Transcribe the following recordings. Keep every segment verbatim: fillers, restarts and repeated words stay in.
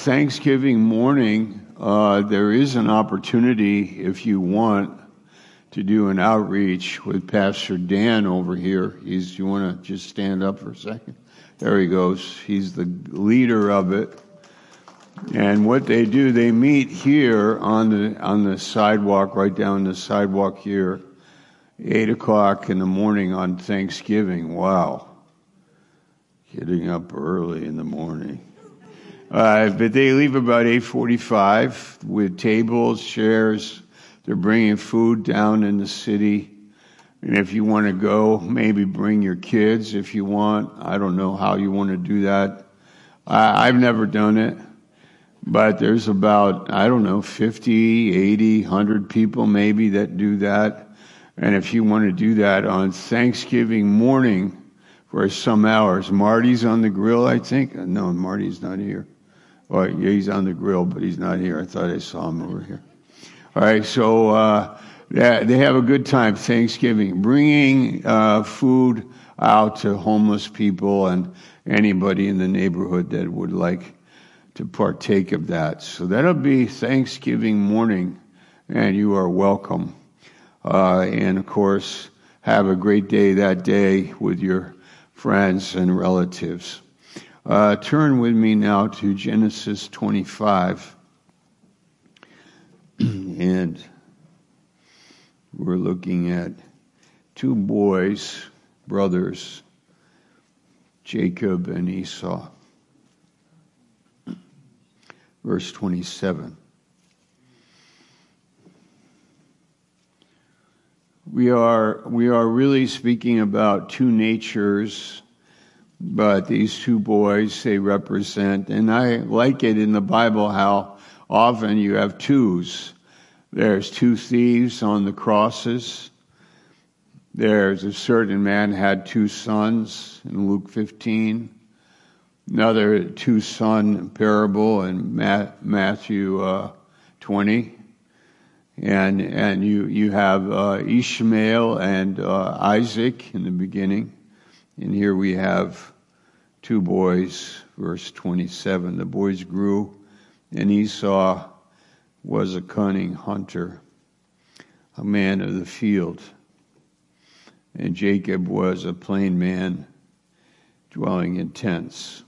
Thanksgiving morning, uh, there is an opportunity, if you want, to do an outreach with Pastor Dan over here. He's. You want to just stand up for a second? There he goes. He's the leader of it. And what they do, they meet here on the on the sidewalk, right down the sidewalk here, eight o'clock in the morning on Thanksgiving. Wow, getting up early in the morning. Uh, but they leave about eight forty-five with tables, chairs. They're bringing food down in the city. And if you want to go, maybe bring your kids if you want. I don't know how you want to do that. I, I've never done it. But there's about, I don't know, fifty, eighty, one hundred people maybe that do that. And if you want to do that on Thanksgiving morning for some hours, Marty's on the grill, I think. No, Marty's not here. Well, yeah, he's on the grill, but he's not here. I thought I saw him over here. All right, so uh, they have a good time Thanksgiving, bringing uh, food out to homeless people and anybody in the neighborhood that would like to partake of that. So that'll be Thanksgiving morning, and you are welcome. Uh, and, of course, have a great day that day with your friends and relatives. Uh, turn with me now to Genesis twenty-five. And we're looking at two boys, brothers, Jacob and Esau. Verse twenty-seven. We are we are really speaking about two natures, but these two boys, they represent, and I like it in the Bible how often you have twos. There's two thieves on the crosses. There's a certain man had two sons in Luke fifteen. Another two-son parable in Matthew uh, twenty. And and you, you have uh, Ishmael and uh, Isaac in the beginning. And here we have two boys, verse twenty-seven. The boys grew, and Esau was a cunning hunter, a man of the field. And Jacob was a plain man, dwelling in tents.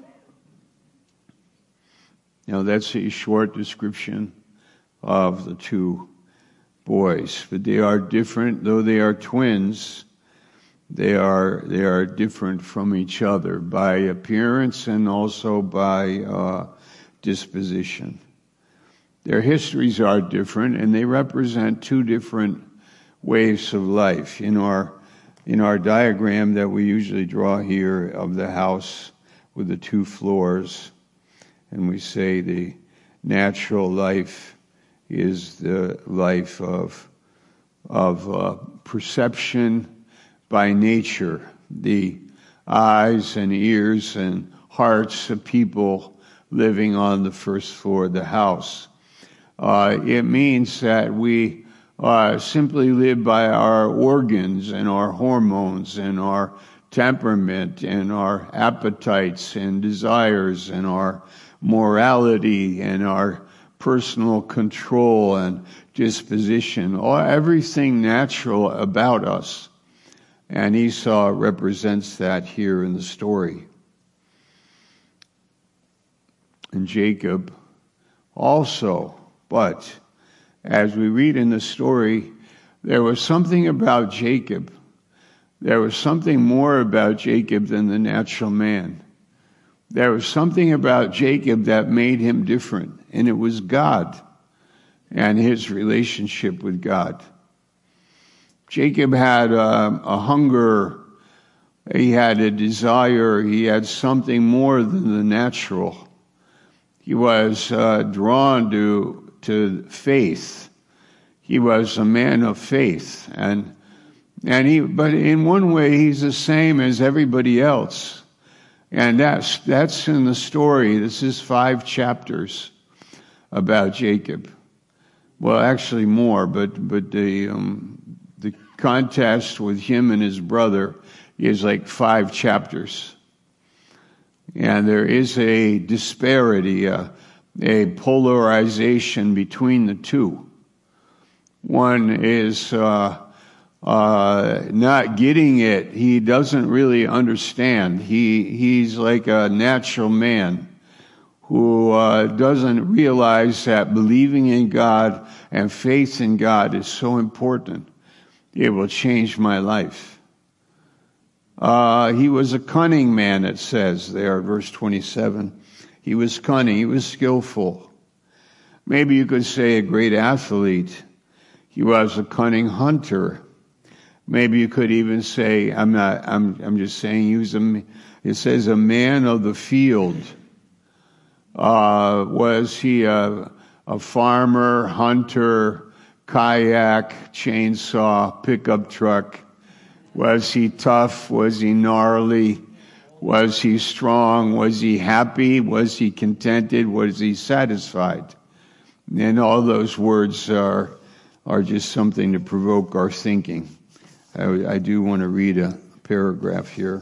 Now that's a short description of the two boys, but they are different, though they are twins. They are they are different from each other by appearance and also by uh, disposition. Their histories are different, and they represent two different waves of life. In our in our diagram that we usually draw here of the house with the two floors, and we say the natural life is the life of of uh, perception by nature, the eyes and ears and hearts of people living on the first floor of the house. Uh, it means that we uh, simply live by our organs and our hormones and our temperament and our appetites and desires and our morality and our personal control and disposition, or everything natural about us. And Esau represents that here in the story. And Jacob also, but as we read in the story, there was something about Jacob. There was something more about Jacob than the natural man. There was something about Jacob that made him different, and it was God and his relationship with God. Jacob had a, a hunger, he had a desire, he had something more than the natural. He was uh, drawn to, to faith. He was a man of faith, and and he. But in one way, he's the same as everybody else. And that's that's in the story. This is five chapters about Jacob. Well, actually more, but but the um, the contest with him and his brother is like five chapters. And there is a disparity, a a polarization between the two. One is uh, uh, not getting it. He doesn't really understand. He he's like a natural man who uh, doesn't realize that believing in God and faith in God is so important. It will change my life. Uh, he was a cunning man, it says there, verse twenty-seven. He was cunning. He was skillful. Maybe you could say a great athlete. He was a cunning hunter. Maybe you could even say, I'm not, I'm, I'm just saying he was a, it says a man of the field. Uh, was he a, a farmer, hunter, kayak, chainsaw, pickup truck? Was he tough? Was he gnarly? Was he strong? Was he happy? Was he contented? Was he satisfied? And all those words are are just something to provoke our thinking. I, I do want to read a paragraph here.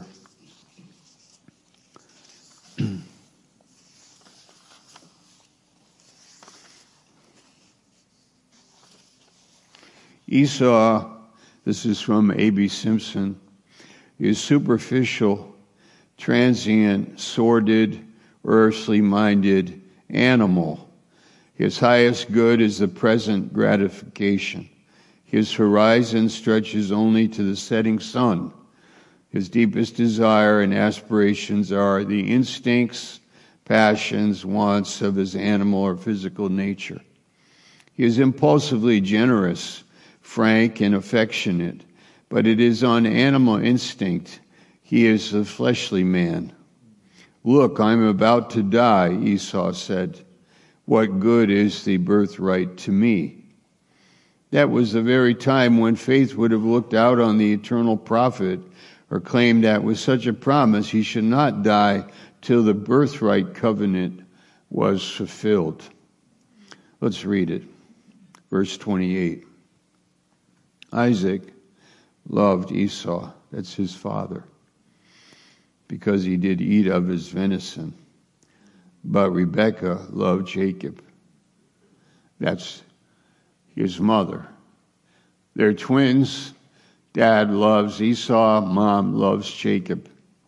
Esau, this is from A B Simpson, is superficial, transient, sordid, earthly-minded animal. His highest good is the present gratification. His horizon stretches only to the setting sun. His deepest desire and aspirations are the instincts, passions, wants of his animal or physical nature. He is impulsively generous, frank, and affectionate, but it is on animal instinct. He is a fleshly man. Look, I'm about to die, Esau said. What good is the birthright to me? That was the very time when faith would have looked out on the eternal prophet or claimed that with such a promise he should not die till the birthright covenant was fulfilled. Let's read it. Verse twenty-eight. Isaac loved Esau, that's his father, because he did eat of his venison. But Rebekah loved Jacob. That's his mother. They're twins. Dad loves Esau. Mom loves Jacob.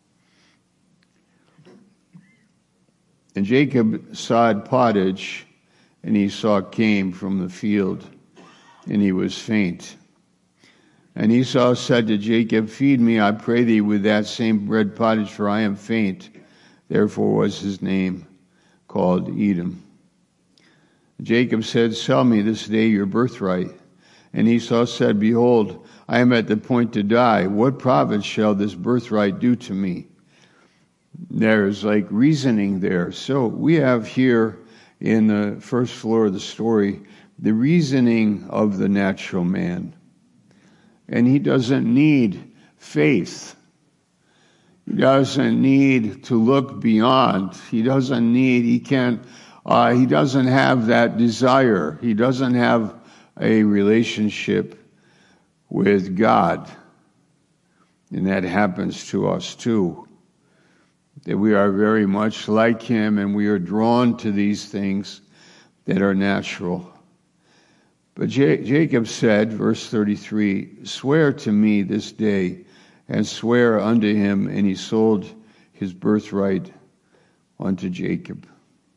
And Jacob sawed pottage, and Esau came from the field, and he was faint. And Esau said to Jacob, feed me, I pray thee, with that same bread pottage, for I am faint. Therefore was his name called Edom. Jacob said, sell me this day your birthright. And Esau said, behold, I am at the point to die. What profit shall this birthright do to me? There's like reasoning there. So we have here in the first floor of the story, the reasoning of the natural man. And he doesn't need faith. He doesn't need to look beyond. He doesn't need, he can't, uh, he doesn't have that desire. He doesn't have a relationship with God. And that happens to us too. That we are very much like him and we are drawn to these things that are natural. But J- Jacob said, verse thirty-three, swear to me this day, and swear unto him, and he sold his birthright unto Jacob.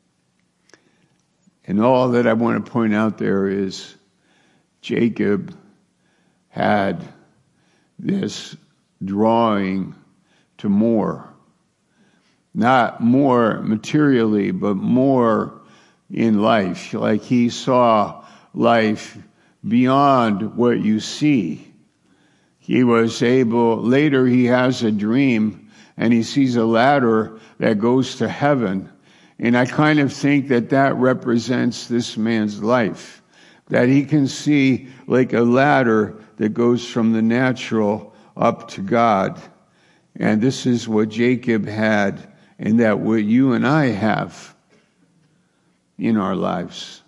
And all that I want to point out there is Jacob had this drawing to more. Not more materially, but more in life. Like he saw life beyond what you see. He was able, later he has a dream and he sees a ladder that goes to heaven. And I kind of think that that represents this man's life. That he can see like a ladder that goes from the natural up to God. And this is what Jacob had, and that what you and I have in our lives.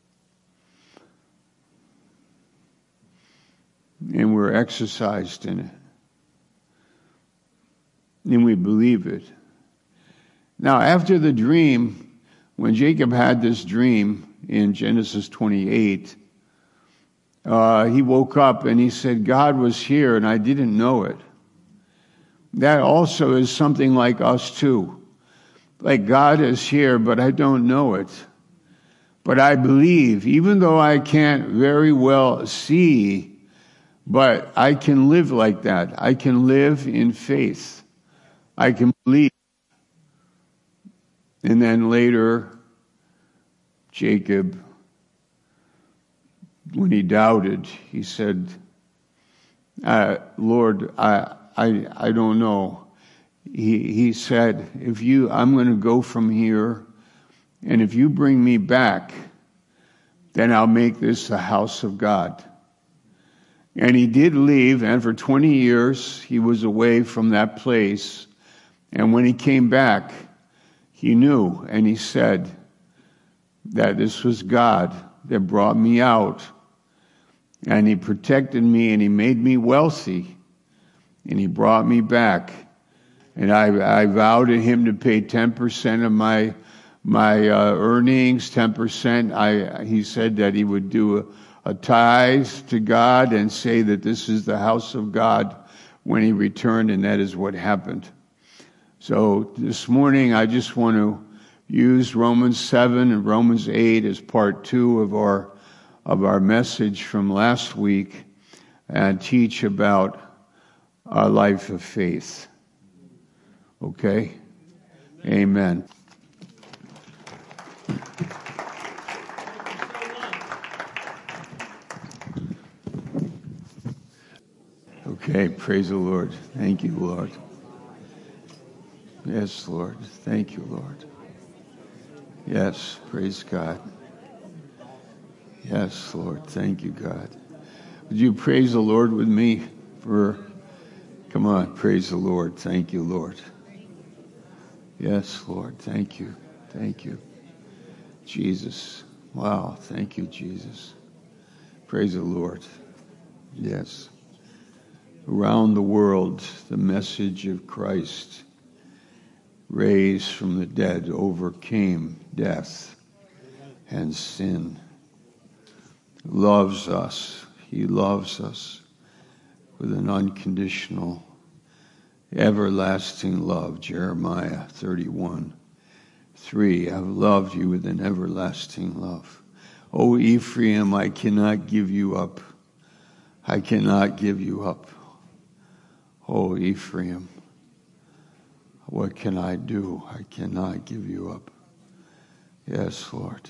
And we're exercised in it. And we believe it. Now, after the dream, when Jacob had this dream in Genesis twenty-eight, uh, he woke up and he said, God was here and I didn't know it. That also is something like us too. Like God is here, but I don't know it. But I believe, even though I can't very well see, but I can live like that. I can live in faith. I can believe. And then later, Jacob, when he doubted, he said, uh, Lord, I, I, I don't know. He, he said, if you, I'm going to go from here, and if you bring me back, then I'll make this the house of God. And he did leave, and for twenty years, he was away from that place. And when he came back, he knew, and he said that this was God that brought me out. And he protected me, and he made me wealthy. And he brought me back. And I, I vowed to him to pay ten percent of my my uh, earnings, ten percent. I, he said that he would do a, a tithe to God and say that this is the house of God when he returned, and that is what happened. So this morning I just want to use Romans seven and Romans eight as part two of our of our message from last week and teach about our life of faith. Okay? Amen. Okay, praise the Lord. Thank you, Lord. Yes, Lord. Thank you, Lord. Yes, praise God. Yes, Lord. Thank you, God. Would you praise the Lord with me for, come on, praise the Lord. Thank you, Lord. Yes, Lord. Thank you. Thank you. Jesus. Wow. Thank you, Jesus. Praise the Lord. Yes. Around the world, the message of Christ, raised from the dead, overcame death and sin. Loves us. He loves us with an unconditional, everlasting love. Jeremiah thirty-one, three. I've loved you with an everlasting love. O Ephraim, I cannot give you up. I cannot give you up. O Ephraim, what can I do? I cannot give you up. Yes, Lord.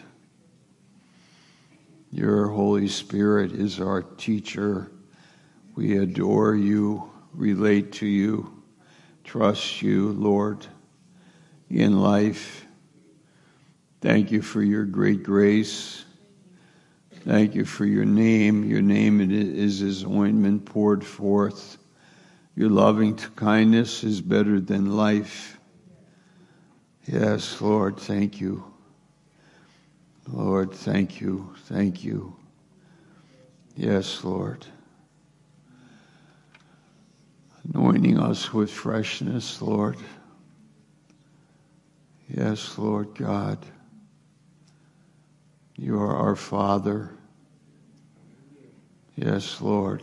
Your Holy Spirit is our teacher. We adore you, relate to you, trust you, Lord, in life. Thank you for your great grace. Thank you for your name. Your name is as ointment poured forth. Your loving kindness is better than life. Yes, Lord, thank you. Lord, thank you. Thank you. Yes, Lord. Anointing us with freshness, Lord. Yes, Lord God. You are our Father. Yes, Lord.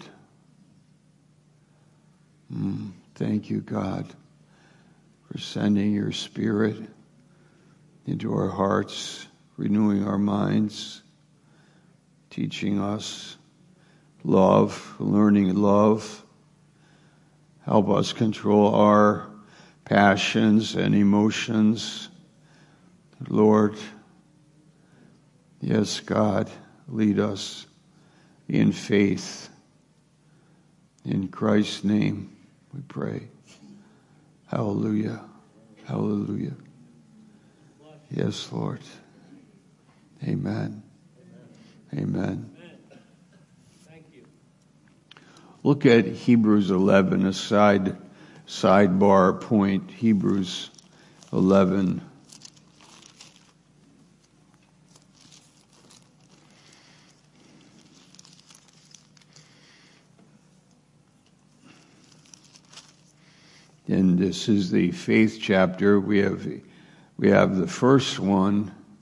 Mm, thank you, God, for sending your Spirit into our hearts, renewing our minds, teaching us love, learning love. Help us control our passions and emotions. Lord, yes, God, lead us in faith. In Christ's name we pray. Hallelujah. Hallelujah. Yes, Lord. Amen. Amen. Thank you. Look at Hebrews eleven, a side sidebar point. Hebrews eleven. And this is the faith chapter. We have we have the first one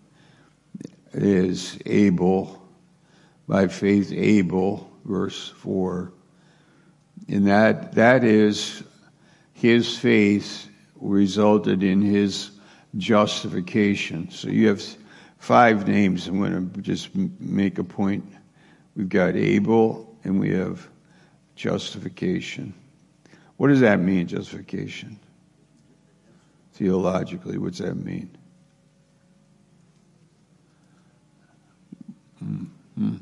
is Abel. By faith, Abel, verse four. And that that is his faith resulted in his justification. So you have five names. I'm going to just make a point. We've got Abel and we have justification. What does that mean, justification? Theologically, what's that mean? Mm-hmm.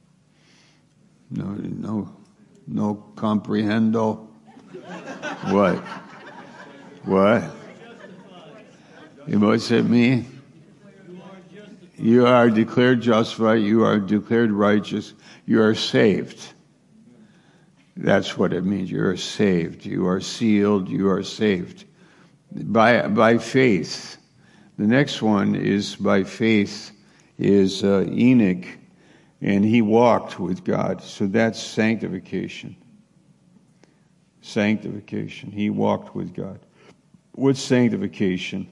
No, no, no comprehendo. What? What? What's it mean? You are declared justified. You are declared righteous. You are saved. That's what it means. You are saved. You are sealed. You are saved. By by faith. The next one is by faith is uh, Enoch, and he walked with God. So that's sanctification. Sanctification. He walked with God. What's sanctification?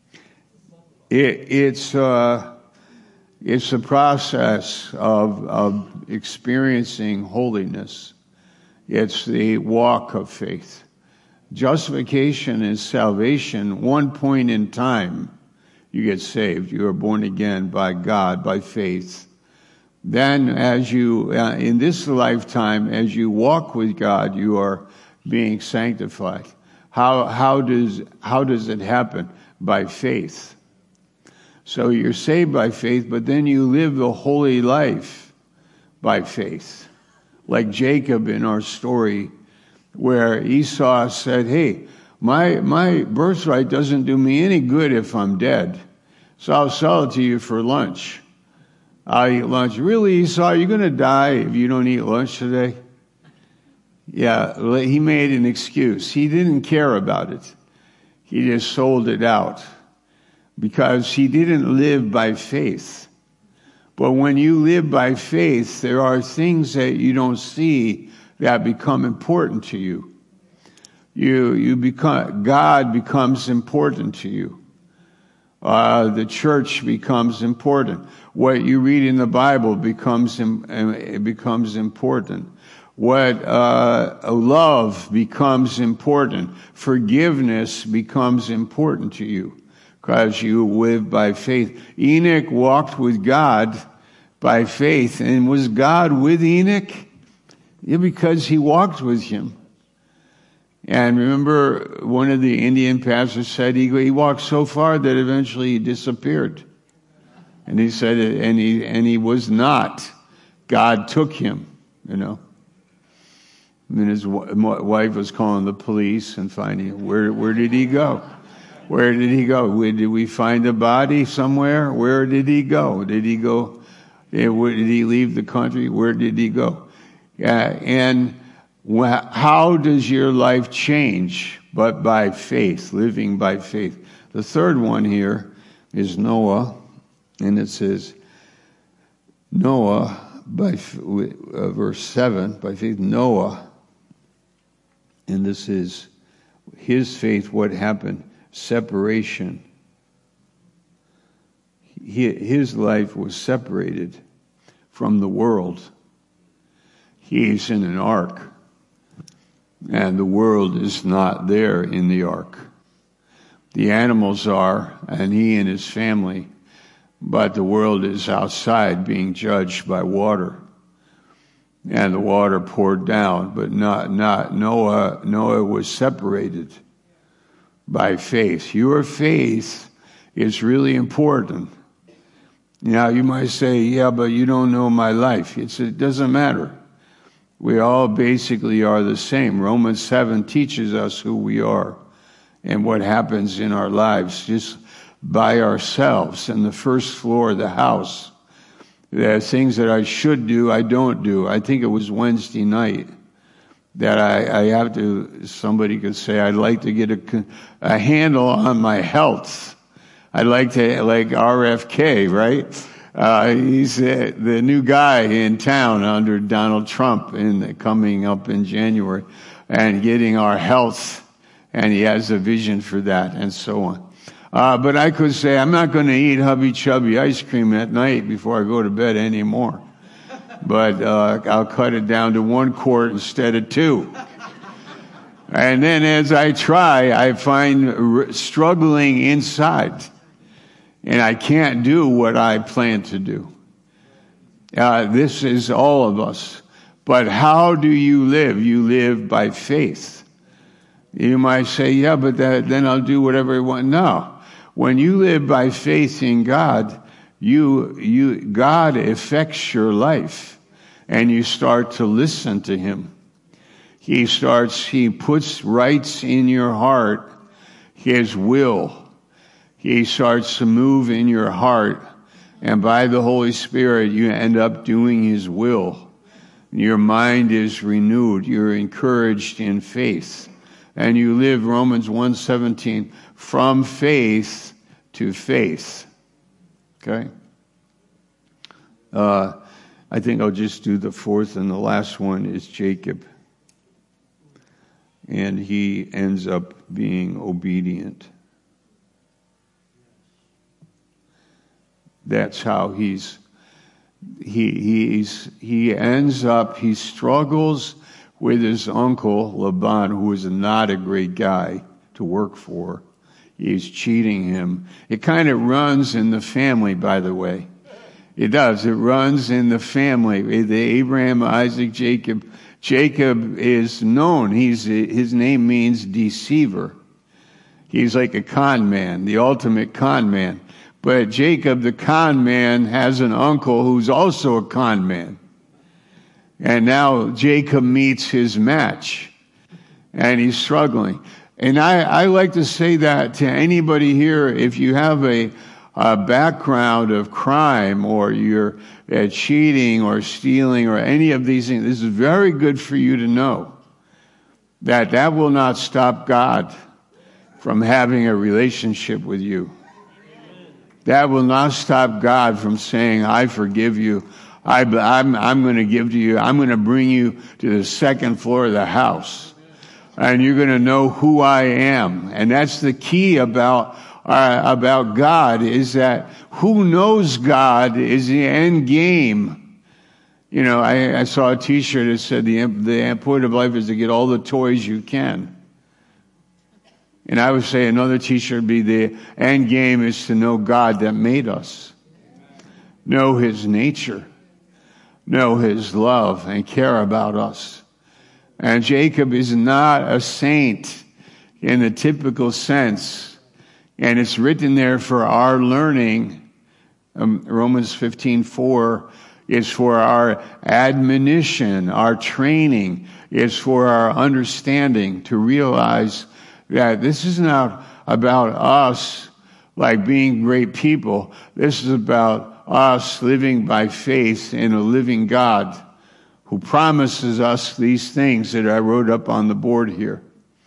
It, it's uh, it's a process of of experiencing holiness. It's the walk of faith. Justification is salvation. One point in time, you get saved. You are born again by God, by faith. Then as you, uh, in this lifetime, as you walk with God, you are being sanctified. How, how does, how does it happen? By faith. So you're saved by faith, but then you live the holy life by faith. Like Jacob in our story, where Esau said, hey, my my birthright doesn't do me any good if I'm dead, so I'll sell it to you for lunch. I'll eat lunch. Really, Esau, you're going to die if you don't eat lunch today? Yeah, he made an excuse. He didn't care about it. He just sold it out because he didn't live by faith. But when you live by faith, there are things that you don't see that become important to you. You, you become, God becomes important to you. Uh, the church becomes important. What you read in the Bible becomes, it becomes important. What, uh, love becomes important. Forgiveness becomes important to you because you live by faith. Enoch walked with God by faith. And was God with Enoch? Yeah, because he walked with him. And remember, one of the Indian pastors said he, he walked so far that eventually he disappeared. And he said, and he, and he was not. God took him, you know. And his wife was calling the police and finding, where, where did he go? Where did he go? Where, did we find a body somewhere? Where did he go? Did he go? Did he leave the country? Where did he go? Yeah, and how does your life change? But by faith, living by faith. The third one here is Noah, and it says, Noah, by uh, verse seven, by faith, Noah, and this is his faith, what happened? Separation. His life was separated from the world. He's in an ark, and the world is not there in the ark. The animals are, and he and his family, but the world is outside being judged by water. And the water poured down, but not, not Noah, Noah was separated by faith. Your faith is really important. Now, you might say, yeah, but you don't know my life. It's, it doesn't matter. We all basically are the same. Romans seven teaches us who we are and what happens in our lives just by ourselves. In the first floor of the house, there are things that I should do, I don't do. I think it was Wednesday night that I, I have to, somebody could say, I'd like to get a, a handle on my health. I'd like to, like R F K, right? Uh, he's uh, the new guy in town under Donald Trump in coming up in January and getting our health. And he has a vision for that and so on. Uh, but I could say, I'm not going to eat Hubby Chubby ice cream at night before I go to bed anymore. But uh, I'll cut it down to one quart instead of two. And then as I try, I find r- struggling inside. And I can't do what I plan to do. Uh, this is all of us. But how do you live? You live by faith. You might say, yeah, but that, then I'll do whatever I want. No. When you live by faith in God, you, you, God affects your life. And you start to listen to Him. He starts, He puts rights in your heart, His will. He starts to move in your heart. And by the Holy Spirit, you end up doing His will. Your mind is renewed. You're encouraged in faith. And you live, Romans one seventeen, from faith to faith. Okay? Uh, I think I'll just do the fourth, and the last one is Jacob. And he ends up being obedient. That's how he's, he, he's, he ends up, he struggles with his uncle, Laban, who is not a great guy to work for. He's cheating him. It kind of runs in the family, by the way. It does. It runs in the family. The Abraham, Isaac, Jacob. Jacob is known. He's, his name means deceiver. He's like a con man, the ultimate con man. But Jacob, the con man, has an uncle who's also a con man. And now Jacob meets his match. And he's struggling. And I, I like to say that to anybody here, if you have a, a background of crime, or you're uh, cheating or stealing or any of these things, this is very good for you to know that that will not stop God from having a relationship with you. That will not stop God from saying, I forgive you. I, I'm, I'm going to give to you. I'm going to bring you to the second floor of the house. And you're going to know who I am. And that's the key about, uh, about God, is that who knows God is the end game. You know, I, I saw a t-shirt that said the, the point of life is to get all the toys you can. And I would say another t-shirt would be the end game is to know God that made us. Know His nature. Know His love and care about us. And Jacob is not a saint in the typical sense. And it's written there for our learning. Um, Romans fifteen four is for our admonition, our training. It's for our understanding to realize that this is not about us like being great people. This is about us living by faith in a living God who promises us these things that I wrote up on the board here.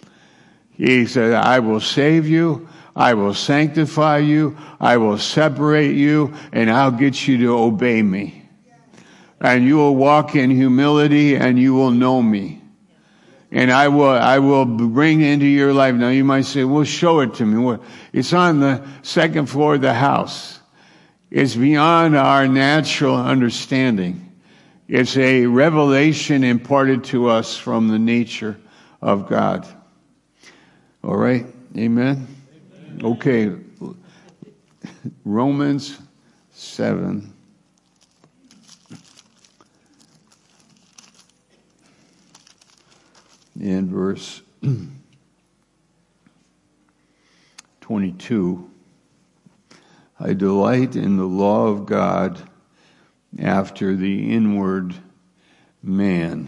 He said, I will save you, I will sanctify you, I will separate you, and I'll get you to obey me. And you will walk in humility, and you will know me. And I will, I will bring into your life. Now you might say, well, show it to me. Well, it's on the second floor of the house. It's beyond our natural understanding. It's a revelation imparted to us from the nature of God. All right. Amen. Amen. Okay. Romans seven. In verse twenty-two, I delight in the law of God after the inward man.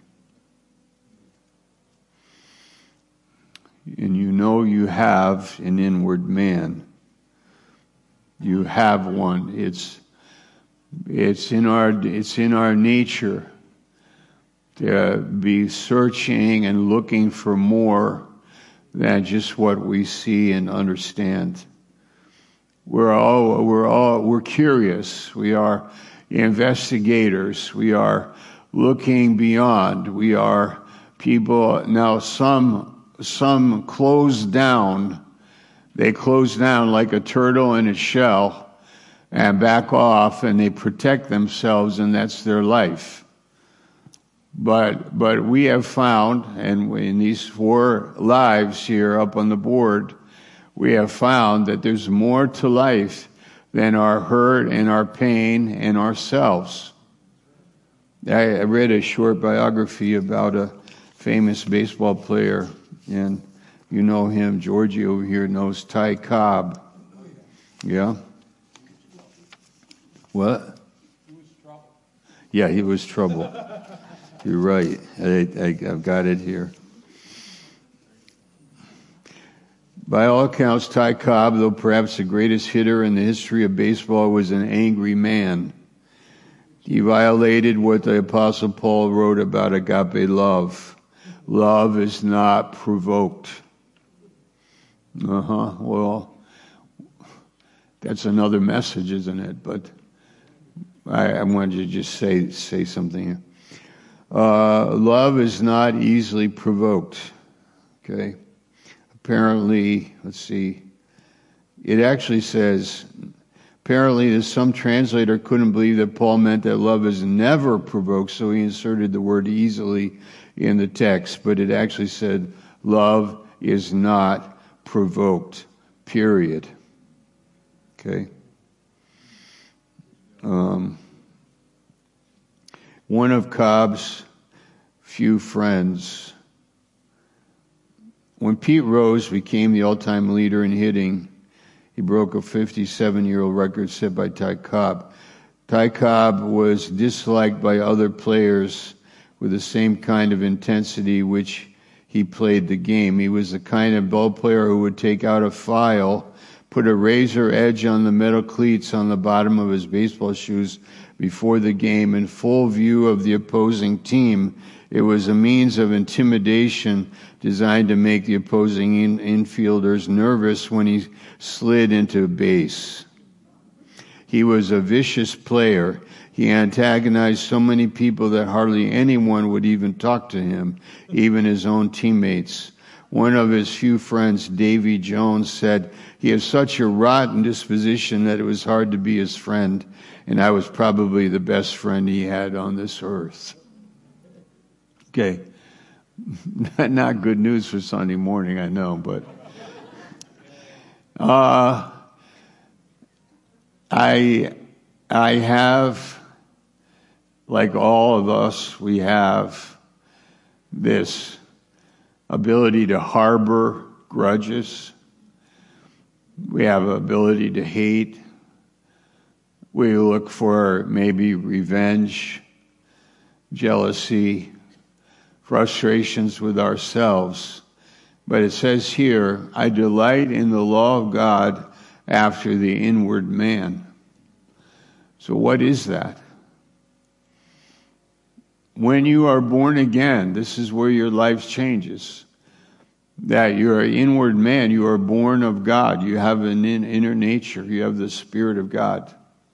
And you know you have an inward man. You have one. It's it's in our it's in our nature to be searching and looking for more than just what we see and understand. We're all, we're all, we're curious. We are investigators. We are looking beyond. We are people, now some, some close down they close down like a turtle in its shell and back off, and they protect themselves, and that's their life. But but we have found, and in these four lives here up on the board, we have found that there's more to life than our hurt and our pain and ourselves. I, I read a short biography about a famous baseball player, and you know him. Georgie over here knows Ty Cobb. Yeah? What? He was trouble. Yeah, he was trouble. You're right. I, I, I've got it here. By all accounts, Ty Cobb, though perhaps the greatest hitter in the history of baseball, was an angry man. He violated what the Apostle Paul wrote about agape love. Love is not provoked. Uh-huh. Well, that's another message, isn't it? But I, I wanted to just say say something. Uh, love is not easily provoked. Okay. Apparently, let's see. It actually says, apparently some translator couldn't believe that Paul meant that love is never provoked, so he inserted the word easily in the text. But it actually said, love is not provoked, period. Okay. Um, one of Cobb's few friends, when Pete Rose became the all-time leader in hitting, he broke a fifty-seven-year-old record set by Ty Cobb. Ty Cobb was disliked by other players with the same kind of intensity which he played the game. He was the kind of ball player who would take out a file, put a razor edge on the metal cleats on the bottom of his baseball shoes before the game in full view of the opposing team. It was a means of intimidation designed to make the opposing in- infielders nervous when he slid into base. He was a vicious player. He antagonized so many people that hardly anyone would even talk to him, even his own teammates. One of his few friends, Davy Jones, said, "He has such a rotten disposition that it was hard to be his friend, and I was probably the best friend he had on this earth." Okay. Not good news for Sunday morning, I know, but uh, I I have, like all of us, we have this ability to harbor grudges. We have an ability to hate. We look for maybe revenge, jealousy, frustrations with ourselves. But it says here, I delight in the law of God after the inward man. So what is that? When you are born again, this is where your life changes. That you're an inward man, you are born of God. You have an inner nature. You have the Spirit of God.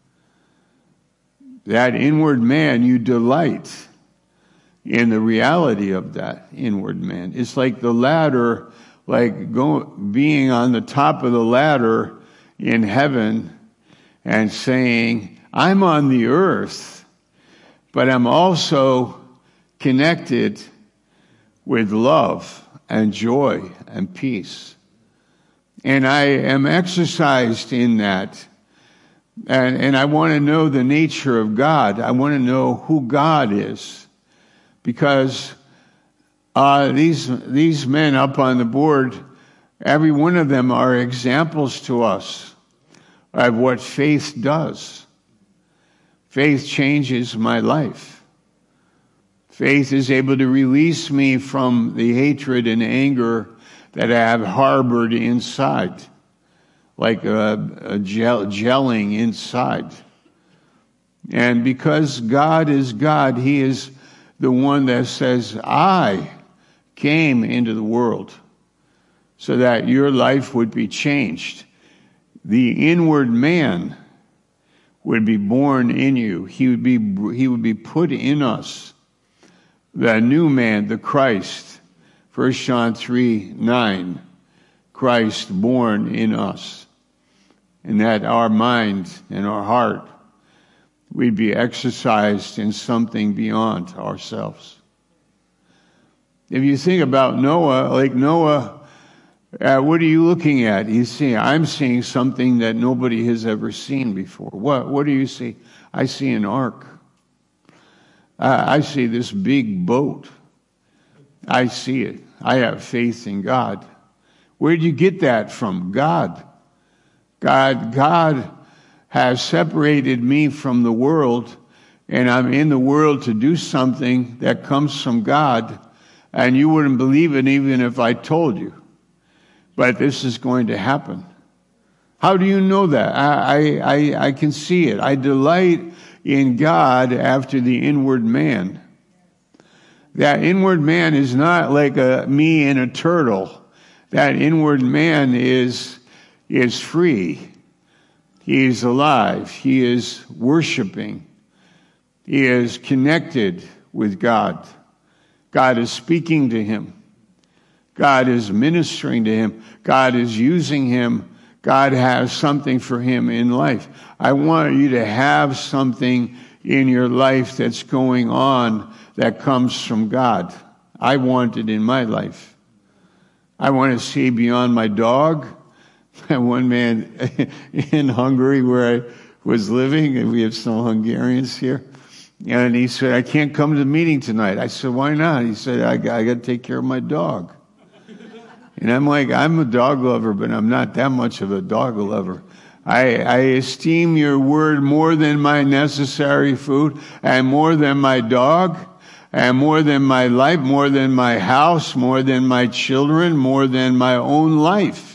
That inward man, you delight in the reality of that inward man. It's like the ladder, like go, being on the top of the ladder in heaven and saying, I'm on the earth, but I'm also connected with love and joy and peace. And I am exercised in that. And, and I want to know the nature of God. I want to know who God is. Because uh, these these men up on the board, every one of them are examples to us of what faith does. Faith changes my life. Faith is able to release me from the hatred and anger that I have harbored inside, like a, a gel, gelling inside. And because God is God, He is the one that says, I came into the world so that your life would be changed. The inward man would be born in you. He would be, he would be put in us. The new man, the Christ. First John three nine. Christ born in us, and that our mind and our heart, we'd be exercised in something beyond ourselves. If you think about Noah, like Noah, uh, what are you looking at? You see, I'm seeing something that nobody has ever seen before. What, what do you see? I see an ark. I, I see this big boat. I see it. I have faith in God. Where did you get that from? God. God, God has separated me from the world, and I'm in the world to do something that comes from God, and you wouldn't believe it even if I told you. But this is going to happen. How do you know that? I, I, I can see it. I delight in God after the inward man. That inward man is not like a me and a turtle. That inward man is, is free. He is alive. He is worshiping. He is connected with God. God is speaking to him. God is ministering to him. God is using him. God has something for him in life. I want you to have something in your life that's going on that comes from God. I want it in my life. I want to see beyond my dog. One man in Hungary where I was living, and we have some Hungarians here, and he said, I can't come to the meeting tonight. I said, why not? He said, I, I got to take care of my dog. And I'm like, I'm a dog lover, but I'm not that much of a dog lover. I, I esteem your word more than my necessary food, and more than my dog, and more than my life, more than my house, more than my children, more than my own life.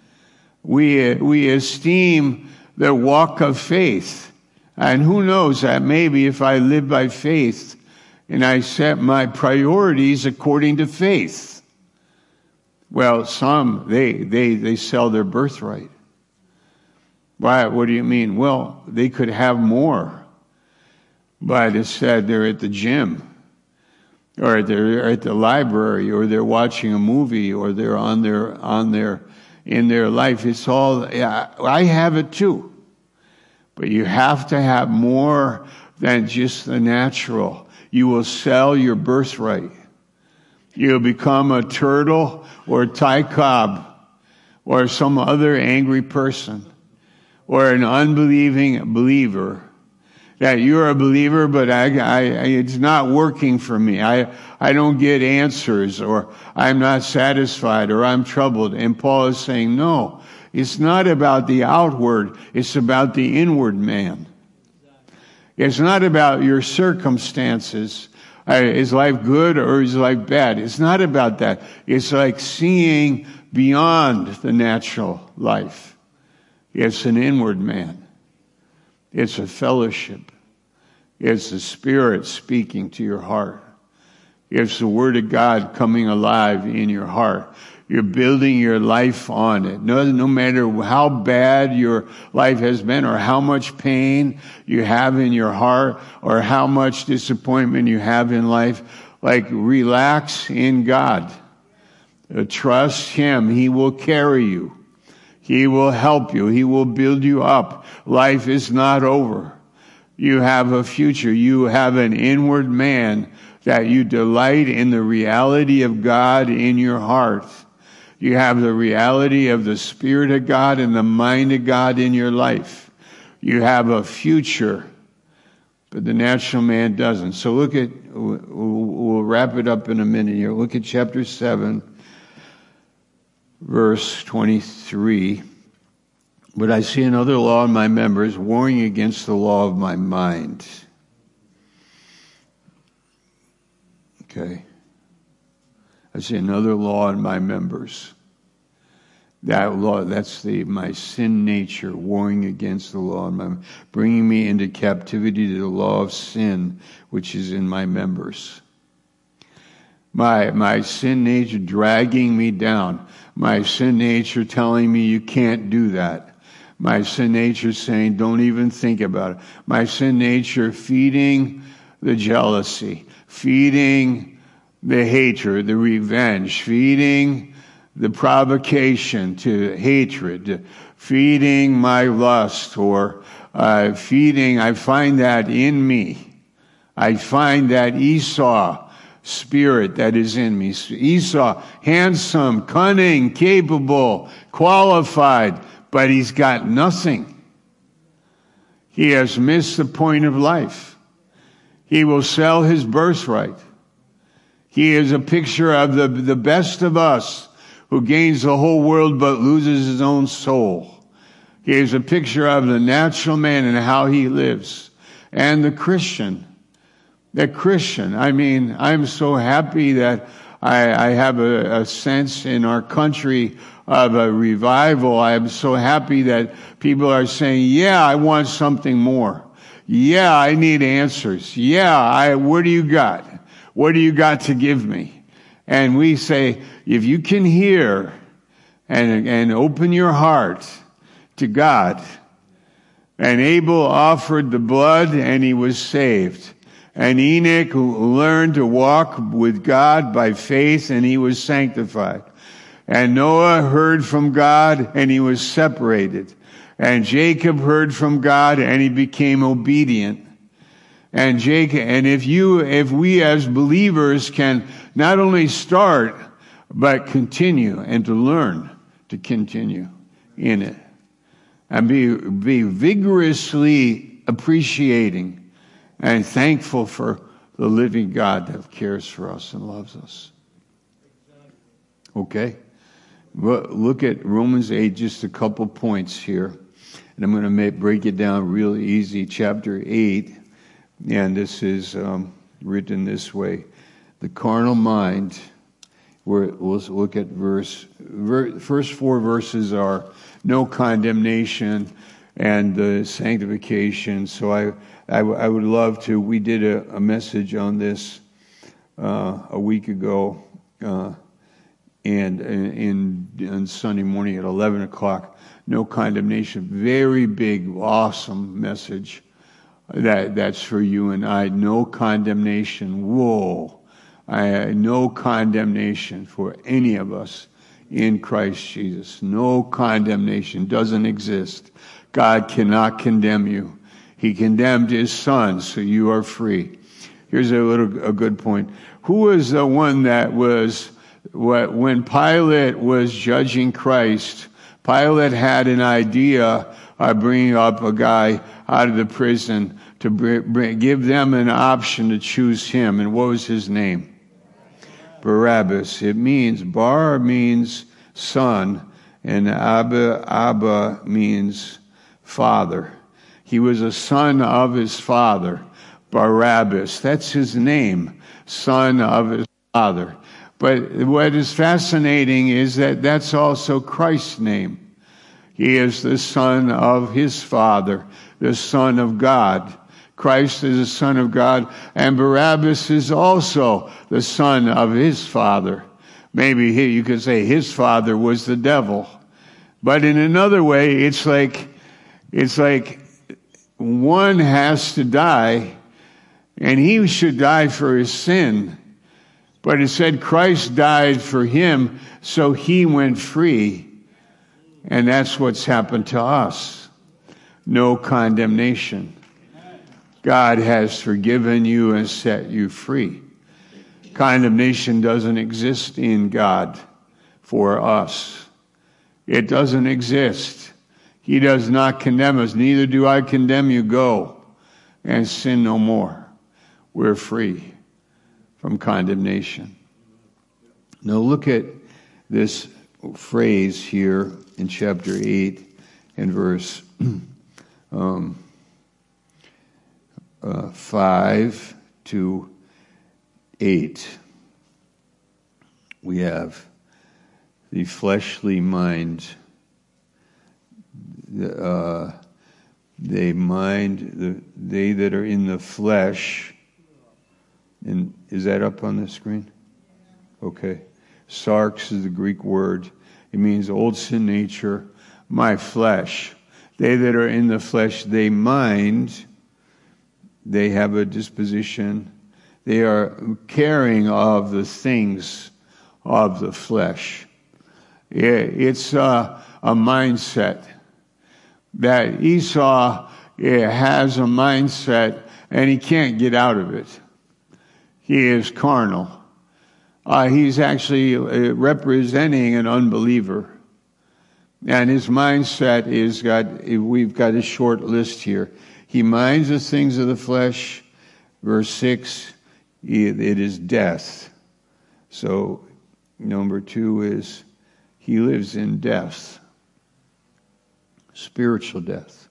We, we esteem the walk of faith. And who knows that maybe if I live by faith and I set my priorities according to faith. Well, some, they, they, they sell their birthright. Why? What do you mean? Well, they could have more. But instead they're at the gym, or they're at the library, or they're watching a movie, or they're on their, on their, in their life. It's all, I have it too. But you have to have more than just the natural. You will sell your birthright. You'll become a turtle or a Ty Cobb or some other angry person or an unbelieving believer. That you're a believer, but I, I, it's not working for me. I, I don't get answers, or I'm not satisfied, or I'm troubled. And Paul is saying, no, it's not about the outward. It's about the inward man. It's not about your circumstances. Uh, is life good or is life bad? It's not about that. It's like seeing beyond the natural life. It's an inward man. It's a fellowship. It's the Spirit speaking to your heart. It's the Word of God coming alive in your heart. You're building your life on it. No, no matter how bad your life has been, or how much pain you have in your heart, or how much disappointment you have in life, like relax in God. Uh, trust Him. He will carry you. He will help you. He will build you up. Life is not over. You have a future. You have an inward man that you delight in the reality of God in your heart. You have the reality of the Spirit of God and the mind of God in your life. You have a future, but the natural man doesn't. So look at, we'll wrap it up in a minute here. Look at chapter seven, verse twenty-three. But I see another law in my members, warring against the law of my mind. Okay. I see another law in my members. That law, that's the my sin nature, warring against the law in my, bringing me into captivity to the law of sin, which is in my members. My, my sin nature dragging me down. My sin nature telling me you can't do that. My sin nature saying don't even think about it. My sin nature feeding the jealousy, feeding the hatred, the revenge, feeding the provocation to hatred, feeding my lust, or uh, feeding, I find that in me. I find that Esau spirit that is in me. Esau, handsome, cunning, capable, qualified, but he's got nothing. He has missed the point of life. He will sell his birthright. He is a picture of the, the best of us, who gains the whole world but loses his own soul. He is a picture of the natural man and how he lives. And the Christian. The Christian. I mean, I'm so happy that I, I have a, a sense in our country of a revival. I'm so happy that people are saying, yeah, I want something more. Yeah, I need answers. Yeah, I, what do you got? What do you got to give me? And we say, if you can hear and, and open your heart to God. And Abel offered the blood and he was saved. And Enoch learned to walk with God by faith and he was sanctified. And Noah heard from God and he was separated. And Jacob heard from God and he became obedient. And Jacob, and if you, if we as believers can not only start, but continue and to learn to continue in it and be, be vigorously appreciating and thankful for the living God that cares for us and loves us. Okay? Well, look at Romans eight, just a couple points here. And I'm going to make, break it down real easy. Chapter eight, and this is um, written this way. The carnal mind, where we'll look at verse, ver, first four verses are no condemnation and the sanctification. So I, I, I would love to, we did a, a message on this uh, a week ago, uh, and in, in Sunday morning at eleven o'clock, no condemnation. Very big, awesome message. That, that's for you and I. No condemnation. Whoa. I, no condemnation for any of us in Christ Jesus. No condemnation doesn't exist. God cannot condemn you. He condemned his son, so you are free. Here's a little, a good point. Who was the one that was, what, when Pilate was judging Christ, Pilate had an idea of bringing up a guy out of the prison to bring, bring, give them an option to choose him. And what was his name? Barabbas. It means, Bar means son, and Abba, Abba means father. He was a son of his father, Barabbas. That's his name, son of his father. But what is fascinating is that that's also Christ's name. He is the son of his father, the son of God. Christ is the son of God, and Barabbas is also the son of his father. Maybe he, you could say his father was the devil. But in another way, it's like, it's like one has to die, and he should die for his sin. But it said Christ died for him, so he went free. And that's what's happened to us. No condemnation. God has forgiven you and set you free. Condemnation doesn't exist in God for us. It doesn't exist. He does not condemn us. Neither do I condemn you. Go and sin no more. We're free from condemnation. Now look at this phrase here in chapter eight and verse um, uh, five to eight. We have the fleshly mind. Uh, they mind the they that are in the flesh. And is that up on the screen? Okay. Sarx is the Greek word. It means old sin nature, my flesh. They that are in the flesh, they mind, they have a disposition, they are caring of the things of the flesh. It's uh, a mindset that Esau has a mindset and he can't get out of it. He is carnal. Uh, he's actually uh, representing an unbeliever. And his mindset is got, we've got a short list here. He minds the things of the flesh. Verse six, it is death. So number two is he lives in death. Spiritual death.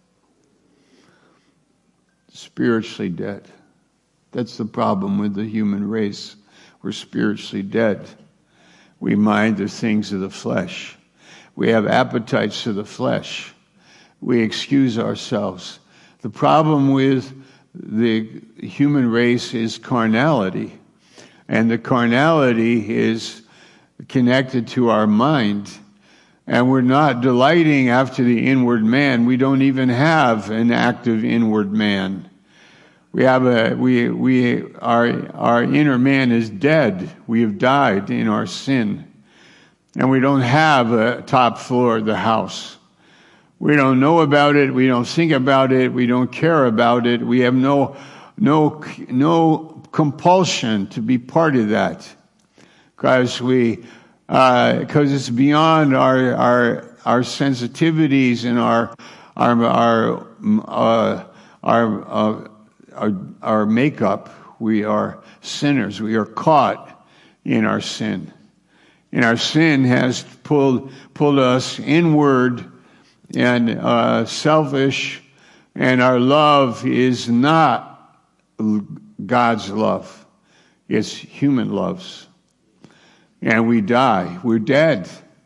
Spiritually dead. That's the problem with the human race. We're spiritually dead. We mind the things of the flesh. We have appetites of the flesh. We excuse ourselves. The problem with the human race is carnality. And the carnality is connected to our mind. And we're not delighting after the inward man. We don't even have an active inward man. We have a, we, we, our, our inner man is dead. We have died in our sin. And we don't have a top floor of the house. We don't know about it. We don't think about it. We don't care about it. We have no, no, no compulsion to be part of that. Because we, uh, cause it's beyond our, our, our sensitivities and our, our, our, uh, our, uh, Our, our makeup. We are sinners. We are caught in our sin. And our sin has pulled pulled us inward and uh, selfish, and our love is not God's love. It's human loves. And we die. We're dead.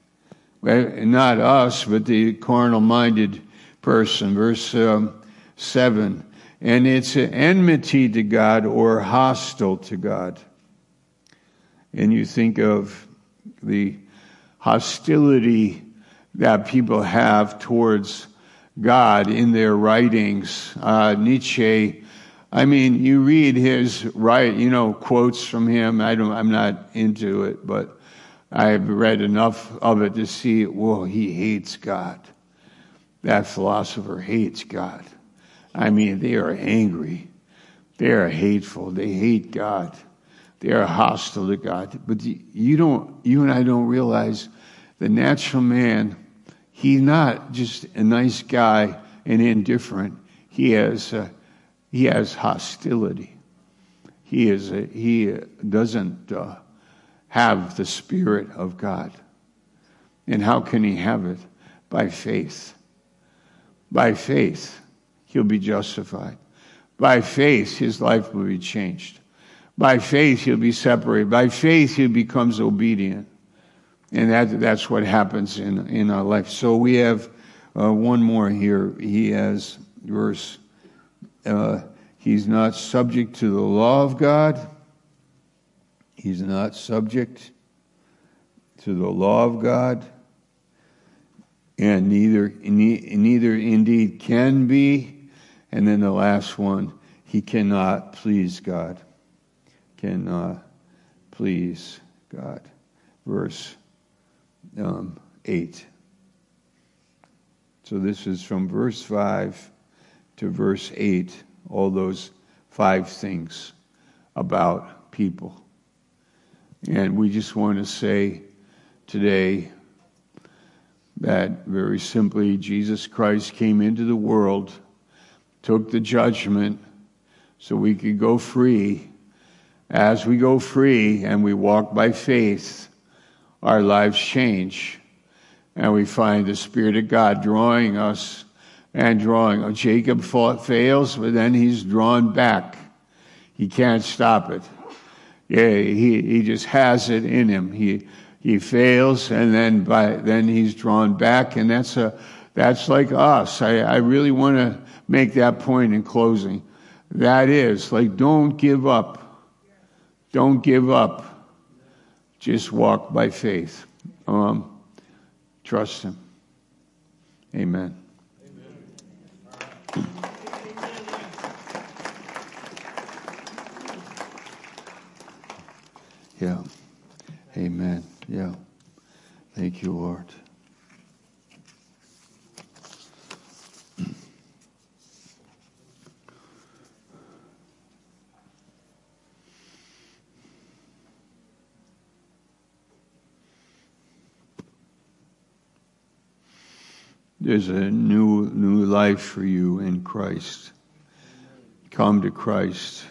Not us, but the carnal-minded person. Verse um, seven. And it's an enmity to God or hostile to God. And you think of the hostility that people have towards God in their writings. Uh, Nietzsche, I mean, you read his right, you know, quotes from him. I don't, I'm not into it, but I've read enough of it to see, well, he hates God. That philosopher hates God. I mean, they are angry. They are hateful. They hate God. They are hostile to God. But you don't, you and I don't realize the natural man, he's not just a nice guy and indifferent. He has, uh, he has hostility. He is, a, he doesn't uh, have the Spirit of God. And how can he have it? By faith. By faith. He'll be justified. By faith, his life will be changed. By faith, he'll be separated. By faith, he becomes obedient. And that, that's what happens in, in our life. So we have uh, one more here. He has verse, uh, he's not subject to the law of God. He's not subject to the law of God. And neither, neither indeed can be. And then the last one, he cannot please God. Cannot please God. Verse um, eight. So this is from verse five to verse eight, all those five things about people. And we just want to say today that very simply, Jesus Christ came into the world, took the judgment so we could go free. As we go free and we walk by faith, our lives change. And we find the Spirit of God drawing us and drawing. Oh, Jacob fought, fails, but then he's drawn back. He can't stop it. Yeah, he, he just has it in him. He he fails, and then by then he's drawn back, and that's a that's like us. I, I really want to make that point in closing. That is, like, don't give up. Don't give up. Just walk by faith. Um, trust him. Amen. Amen. Yeah. Amen. Yeah. Thank you, Lord. There's a new new life for you in Christ. Come to Christ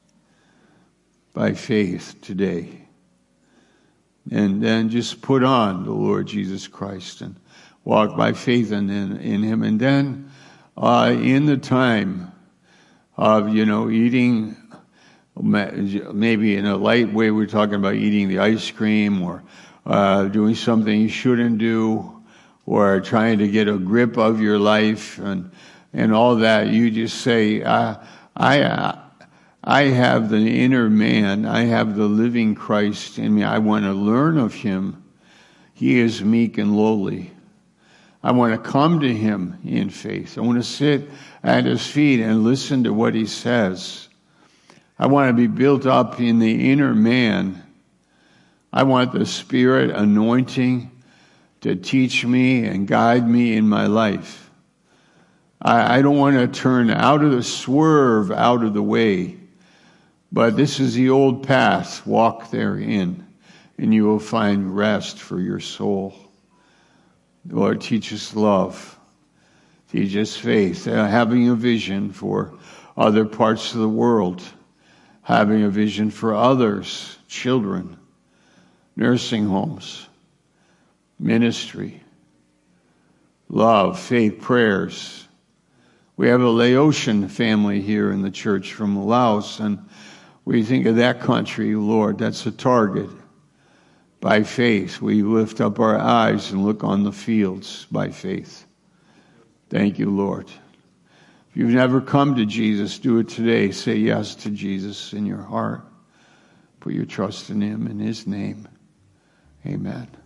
by faith today. And then just put on the Lord Jesus Christ and walk by faith in, in, in Him. And then uh, in the time of, you know, eating, maybe in a light way, we're talking about eating the ice cream or uh, doing something you shouldn't do, or trying to get a grip of your life and and all that. You just say, I, I, I have the inner man. I have the living Christ in me. I want to learn of Him. He is meek and lowly. I want to come to Him in faith. I want to sit at His feet and listen to what He says. I want to be built up in the inner man. I want the Spirit anointing to teach me and guide me in my life. I, I don't want to turn out of the swerve, out of the way. But this is the old path. Walk therein, and you will find rest for your soul. Lord, teach us love. Teach us faith. Uh, having a vision for other parts of the world. Having a vision for others, children, nursing homes, ministry, love, faith, prayers. We have a Laotian family here in the church from Laos, and we think of that country, Lord, that's a target. By faith, we lift up our eyes and look on the fields by faith. Thank you, Lord. If you've never come to Jesus, do it today. Say yes to Jesus in your heart. Put your trust in Him, in His name. Amen.